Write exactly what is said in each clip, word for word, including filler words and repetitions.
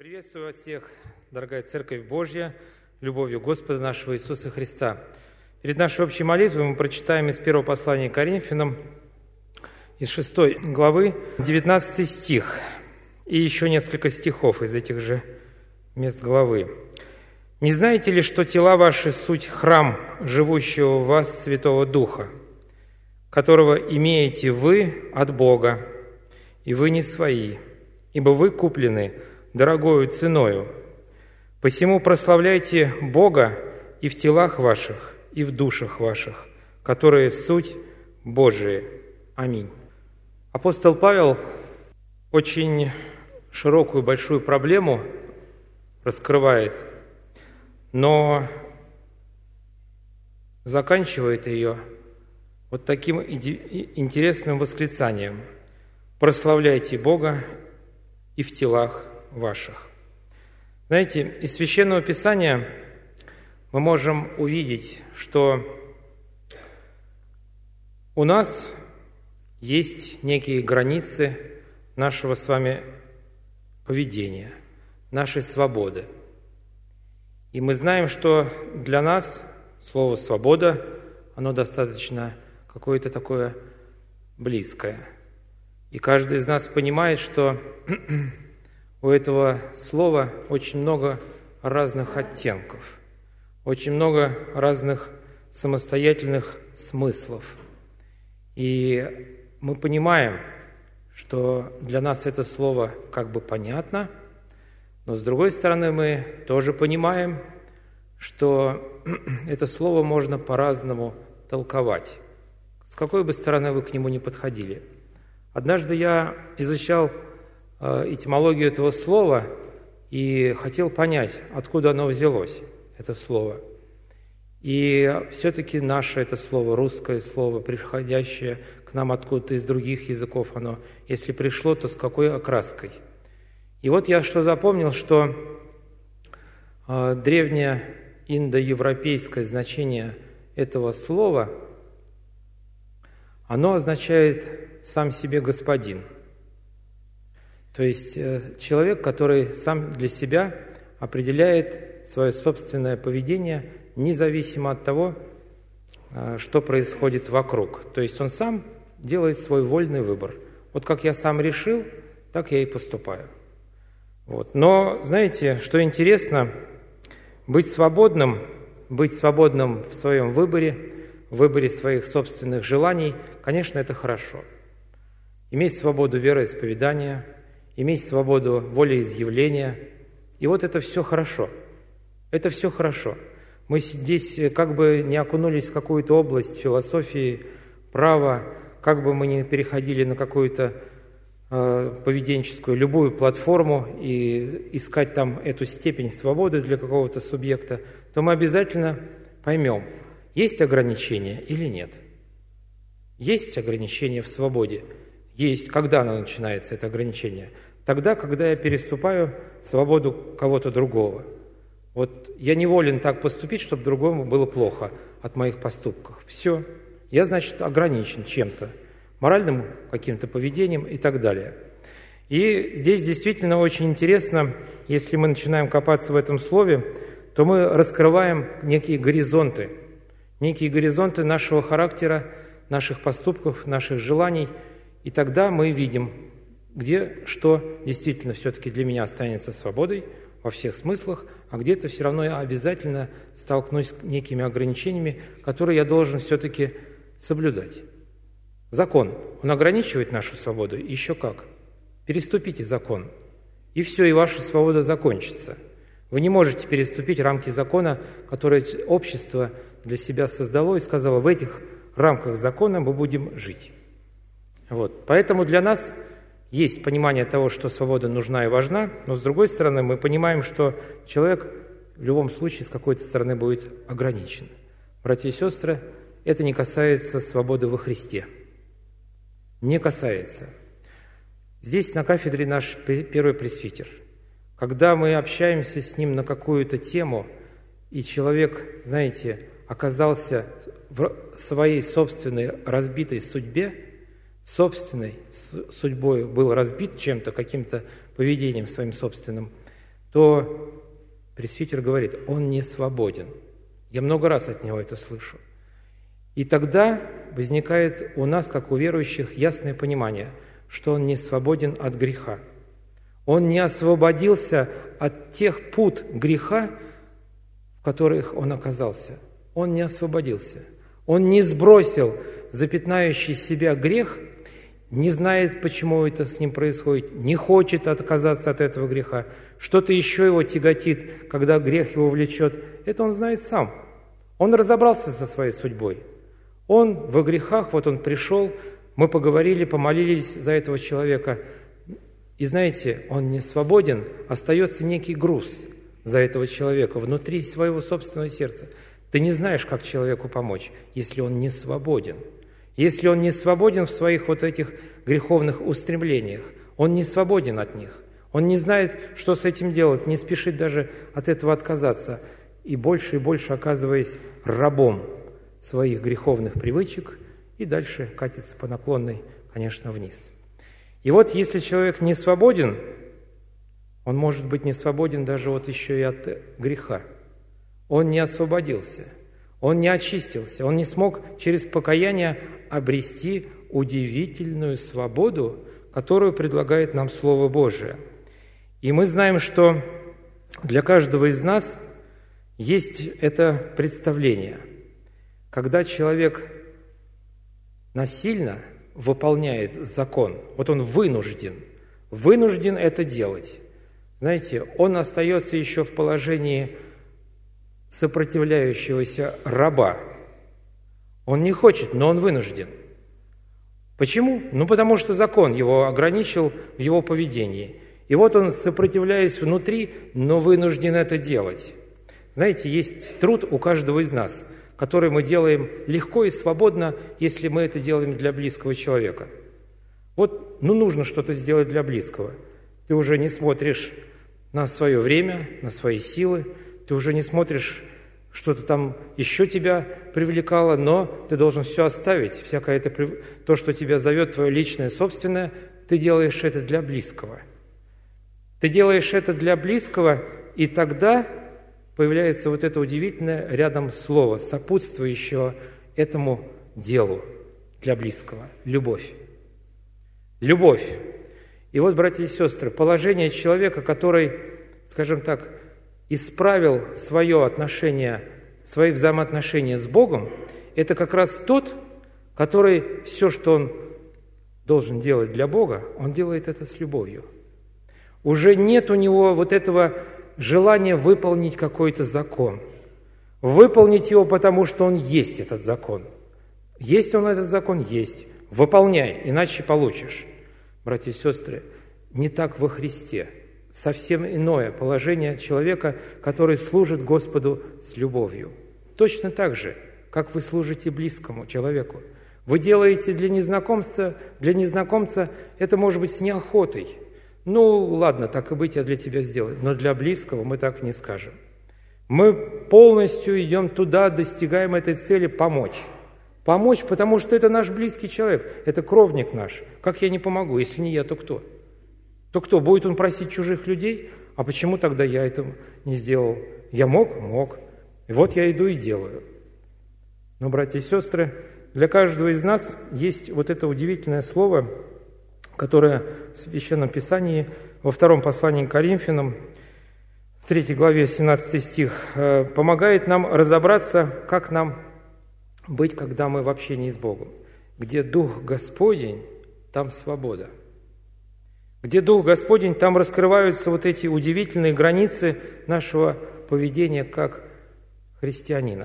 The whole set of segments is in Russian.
Приветствую вас всех, дорогая Церковь Божья, любовью Господа нашего Иисуса Христа. Перед нашей общей молитвой мы прочитаем из первого послания к Коринфянам, из шестой главы, девятнадцатый стих, и еще несколько стихов из этих же мест главы. «Не знаете ли, что тела ваши суть храм живущего в вас Святого Духа, которого имеете вы от Бога, и вы не свои, ибо вы куплены дорогою ценою. Посему прославляйте Бога и в телах ваших, и в душах ваших, которые суть Божии. Аминь». Апостол Павел очень широкую, большую проблему раскрывает, но заканчивает ее вот таким интересным восклицанием: «Прославляйте Бога и в телах ваших». Знаете, из Священного Писания мы можем увидеть, что у нас есть некие границы нашего с вами поведения, нашей свободы. И мы знаем, что для нас слово «свобода», оно достаточно какое-то такое близкое. И каждый из нас понимает, что у этого слова очень много разных оттенков, очень много разных самостоятельных смыслов. И мы понимаем, что для нас это слово как бы понятно, но с другой стороны мы тоже понимаем, что это слово можно по-разному толковать, с какой бы стороны вы к нему ни подходили. Однажды я изучал этимологию этого слова и хотел понять, откуда оно взялось, это слово. И все-таки наше это слово, русское слово, приходящее к нам откуда-то из других языков, оно, если пришло, то с какой окраской. И вот я что запомнил, что э, древнее индоевропейское значение этого слова, оно означает «сам себе господин». То есть человек, который сам для себя определяет свое собственное поведение, независимо от того, что происходит вокруг. То есть он сам делает свой вольный выбор. Вот как я сам решил, так я и поступаю. Вот. Но, знаете, что интересно, быть свободным, быть свободным в своем выборе, в выборе своих собственных желаний, конечно, это хорошо. Иметь свободу вероисповедания, иметь свободу волеизъявления. И вот это все хорошо. Это все хорошо. Мы здесь как бы не окунулись в какую-то область философии, права, как бы мы ни переходили на какую-то э, поведенческую, любую платформу и искать там эту степень свободы для какого-то субъекта, то мы обязательно поймем, есть ограничения или нет. Есть ограничения в свободе. Есть. Когда оно начинается, это ограничение? Тогда, когда я переступаю свободу кого-то другого. Вот я не волен так поступить, чтобы другому было плохо от моих поступков. Все. Я, значит, ограничен чем-то, моральным каким-то поведением и так далее. И здесь действительно очень интересно, если мы начинаем копаться в этом слове, то мы раскрываем некие горизонты, некие горизонты нашего характера, наших поступков, наших желаний. И тогда мы видим, где что действительно все-таки для меня останется свободой во всех смыслах, а где-то все равно я обязательно столкнусь с некими ограничениями, которые я должен все-таки соблюдать. Закон, он ограничивает нашу свободу? Еще как. Переступите закон, и все, и ваша свобода закончится. Вы не можете переступить рамки закона, которые общество для себя создало и сказало: в этих рамках закона мы будем жить. Вот. Поэтому для нас есть понимание того, что свобода нужна и важна, но с другой стороны мы понимаем, что человек в любом случае с какой-то стороны будет ограничен. Братья и сестры, это не касается свободы во Христе. Не касается. Здесь на кафедре наш первый пресвитер. Когда мы общаемся с ним на какую-то тему, и человек, знаете, оказался в своей собственной разбитой судьбе, собственной судьбой был разбит чем-то, каким-то поведением своим собственным, то пресвитер говорит, он не свободен. Я много раз от него это слышу. И тогда возникает у нас, как у верующих, ясное понимание, что он не свободен от греха. Он не освободился от тех пут греха, в которых он оказался. Он не освободился. Он не сбросил запятнающий себя грех, не знает, почему это с ним происходит, не хочет отказаться от этого греха. Что-то еще его тяготит, когда грех его влечет. Это он знает сам. Он разобрался со своей судьбой. Он во грехах, вот он пришел, мы поговорили, помолились за этого человека. И знаете, он не свободен, остается некий груз за этого человека внутри своего собственного сердца. Ты не знаешь, как человеку помочь, если он не свободен. Если он не свободен в своих вот этих греховных устремлениях, он не свободен от них. Он не знает, что с этим делать, не спешит даже от этого отказаться. И больше и больше оказываясь рабом своих греховных привычек, и дальше катится по наклонной, конечно, вниз. И вот если человек не свободен, он может быть не свободен даже вот еще и от греха. Он не освободился, он не очистился, он не смог через покаяние обрести удивительную свободу, которую предлагает нам Слово Божие. И мы знаем, что для каждого из нас есть это представление. Когда человек насильно выполняет закон, вот он вынужден, вынужден это делать, знаете, он остается еще в положении сопротивляющегося раба. Он не хочет, но он вынужден. Почему? Ну, потому что закон его ограничил в его поведении. И вот он, сопротивляясь внутри, но вынужден это делать. Знаете, есть труд у каждого из нас, который мы делаем легко и свободно, если мы это делаем для близкого человека. Вот, ну, нужно что-то сделать для близкого. Ты уже не смотришь на свое время, на свои силы, ты уже не смотришь, что-то там еще тебя привлекало, но ты должен все оставить, всякое это, то, что тебя зовет, твое личное, собственное, ты делаешь это для близкого. Ты делаешь это для близкого, и тогда появляется вот это удивительное рядом слово, сопутствующее этому делу для близкого – любовь. Любовь. И вот, братья и сестры, положение человека, который, скажем так, исправил свое отношение, свои взаимоотношения с Богом, это как раз тот, который все, что он должен делать для Бога, он делает это с любовью. Уже нет у него вот этого желания выполнить какой-то закон. Выполнить его, потому что он есть этот закон. Есть он этот закон? Есть. Выполняй, иначе получишь. Братья и сестры, не так во Христе. Совсем иное положение человека, который служит Господу с любовью. Точно так же, как вы служите близкому человеку. Вы делаете для незнакомца, для незнакомца это может быть с неохотой. Ну, ладно, так и быть, я для тебя сделаю. Но для близкого мы так не скажем. Мы полностью идем туда, достигаем этой цели помочь. Помочь, потому что это наш близкий человек, это кровник наш. Как я не помогу? Если не я, то кто? То кто? Будет он просить чужих людей? А почему тогда я это не сделал? Я мог? Мог. И вот я иду и делаю. Но, братья и сестры, для каждого из нас есть вот это удивительное слово, которое в Священном Писании, во втором послании к Коринфянам, в третьей главе, семнадцатый стих, помогает нам разобраться, как нам быть, когда мы в общении с Богом. Где Дух Господень, там свобода. Где Дух Господень, там раскрываются вот эти удивительные границы нашего поведения как христианина.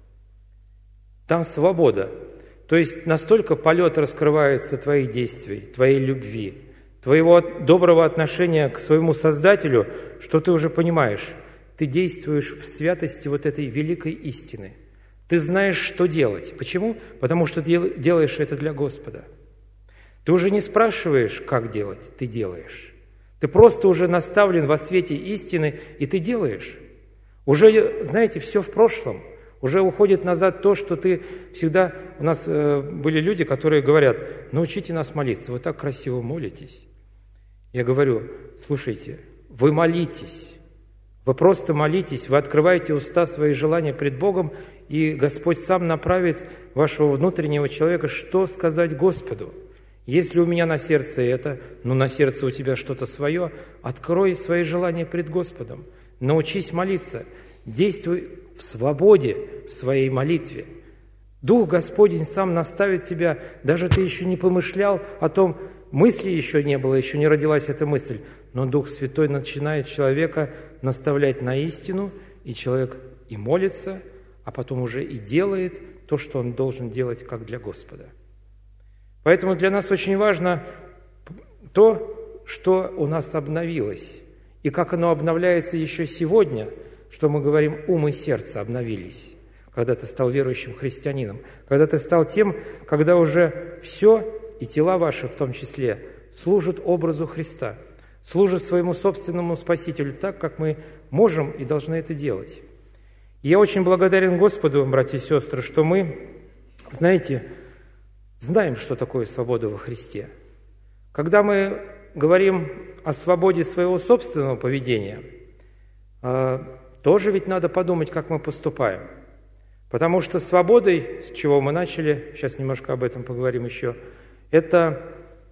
Там свобода. То есть настолько полет раскрывается твоих действий, твоей любви, твоего доброго отношения к своему Создателю, что ты уже понимаешь, ты действуешь в святости вот этой великой истины. Ты знаешь, что делать. Почему? Потому что ты делаешь это для Господа. Ты уже не спрашиваешь, как делать, ты делаешь. Ты просто уже наставлен во свете истины, и ты делаешь. Уже, знаете, все в прошлом. Уже уходит назад то, что ты всегда... У нас э, были люди, которые говорят, научите нас молиться, вы так красиво молитесь. Я говорю, слушайте, вы молитесь, Вы просто молитесь, вы открываете уста, свои желания пред Богом, и Господь сам направит вашего внутреннего человека, что сказать Господу. Если у меня на сердце это, ну на сердце у тебя что-то свое, открой свои желания пред Господом. Научись молиться, действуй в свободе в своей молитве. Дух Господень сам наставит тебя, даже ты еще не помышлял о том, мысли еще не было, еще не родилась эта мысль, но Дух Святой начинает человека наставлять на истину, и человек и молится, а потом уже и делает то, что он должен делать, как для Господа. Поэтому для нас очень важно то, что у нас обновилось, и как оно обновляется еще сегодня, что мы говорим, ум и сердце обновились, когда ты стал верующим христианином, когда ты стал тем, когда уже все, и тела ваши в том числе, служат образу Христа, служат своему собственному Спасителю так, как мы можем и должны это делать. И я очень благодарен Господу, братья и сестры, что мы, знаете, знаем, что такое свобода во Христе. Когда мы говорим о свободе своего собственного поведения, тоже ведь надо подумать, как мы поступаем. Потому что свободой, с чего мы начали, сейчас немножко об этом поговорим еще, это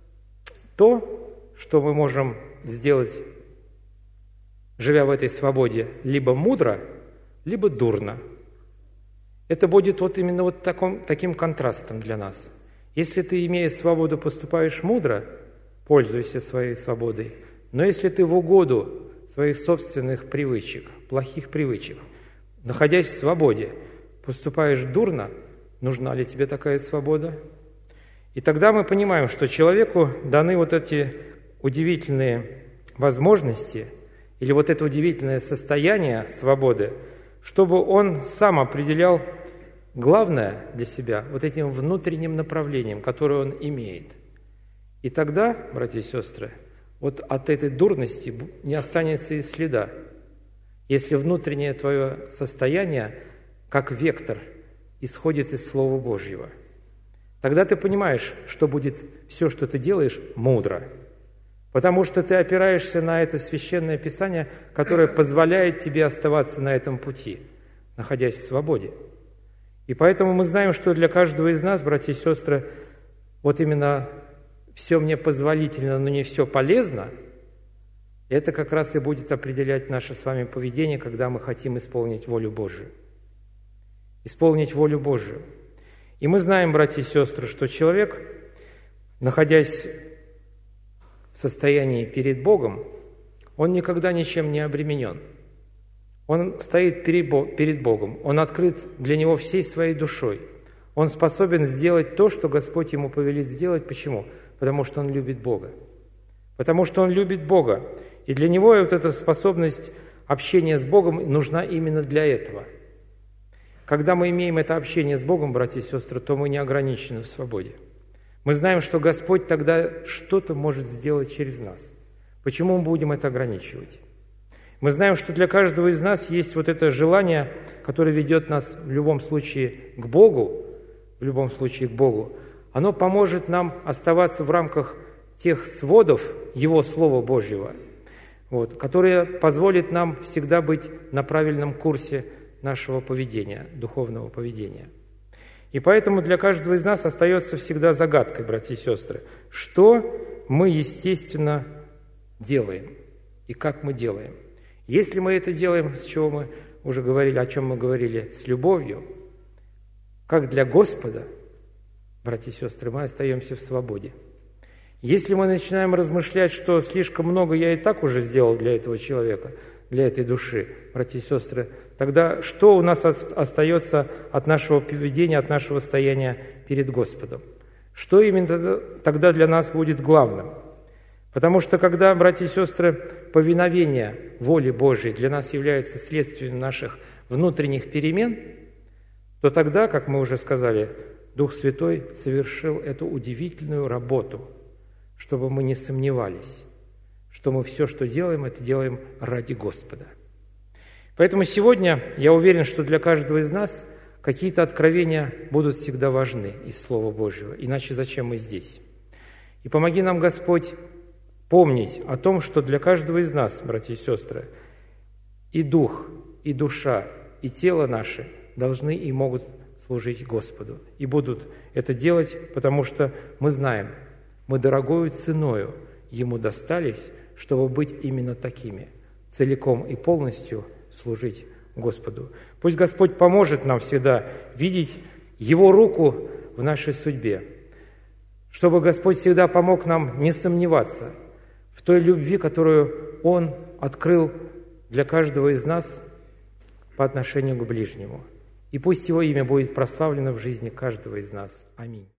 то, что мы можем сделать, живя в этой свободе, либо мудро, либо дурно. Это будет вот именно вот таком, таким контрастом для нас. Если ты, имея свободу, поступаешь мудро, пользуйся своей свободой. Но если ты в угоду своих собственных привычек, плохих привычек, находясь в свободе, поступаешь дурно, нужна ли тебе такая свобода? И тогда мы понимаем, что человеку даны вот эти удивительные возможности или вот это удивительное состояние свободы, чтобы он сам определял главное для себя вот этим внутренним направлением, которое он имеет. И тогда, братья и сестры, вот от этой дурности не останется и следа, если внутреннее твое состояние, как вектор, исходит из Слова Божьего. Тогда ты понимаешь, что будет все, что ты делаешь, мудро. Потому что ты опираешься на это Священное Писание, которое позволяет тебе оставаться на этом пути, находясь в свободе. И поэтому мы знаем, что для каждого из нас, братья и сестры, вот именно «все мне позволительно, но не все полезно», это как раз и будет определять наше с вами поведение, когда мы хотим исполнить волю Божию. Исполнить волю Божию. И мы знаем, братья и сестры, что человек, находясь в состоянии перед Богом, он никогда ничем не обременен. Он стоит перед Богом, он открыт для Него всей своей душой. Он способен сделать то, что Господь ему повелит сделать. Почему? Потому что он любит Бога. Потому что он любит Бога. И для него вот эта способность общения с Богом нужна именно для этого. Когда мы имеем это общение с Богом, братья и сестры, то мы не ограничены в свободе. Мы знаем, что Господь тогда что-то может сделать через нас. Почему мы будем это ограничивать? Мы знаем, что для каждого из нас есть вот это желание, которое ведет нас в любом случае к Богу, в любом случае к Богу. Оно поможет нам оставаться в рамках тех сводов Его Слова Божьего, вот, которые позволят нам всегда быть на правильном курсе нашего поведения, духовного поведения. И поэтому для каждого из нас остается всегда загадкой, братья и сестры, что мы, естественно, делаем и как мы делаем. Если мы это делаем, с чего мы уже говорили, о чем мы говорили, с любовью, как для Господа, братья и сестры, мы остаемся в свободе. Если мы начинаем размышлять, что слишком много я и так уже сделал для этого человека, для этой души, братья и сестры, тогда что у нас остается от нашего поведения, от нашего стояния перед Господом? Что именно тогда для нас будет главным? Потому что когда, братья и сестры, повиновение воле Божией для нас является следствием наших внутренних перемен, то тогда, как мы уже сказали, Дух Святой совершил эту удивительную работу, чтобы мы не сомневались, что мы все, что делаем, это делаем ради Господа. Поэтому сегодня я уверен, что для каждого из нас какие-то откровения будут всегда важны из Слова Божьего, иначе зачем мы здесь? И помоги нам, Господь, помнить о том, что для каждого из нас, братья и сестры, и дух, и душа, и тело наши должны и могут служить Господу. И будут это делать, потому что мы знаем, мы дорогою ценою Ему достались, чтобы быть именно такими, целиком и полностью служить Господу. Пусть Господь поможет нам всегда видеть Его руку в нашей судьбе, чтобы Господь всегда помог нам не сомневаться в той любви, которую Он открыл для каждого из нас по отношению к ближнему. И пусть Его имя будет прославлено в жизни каждого из нас. Аминь.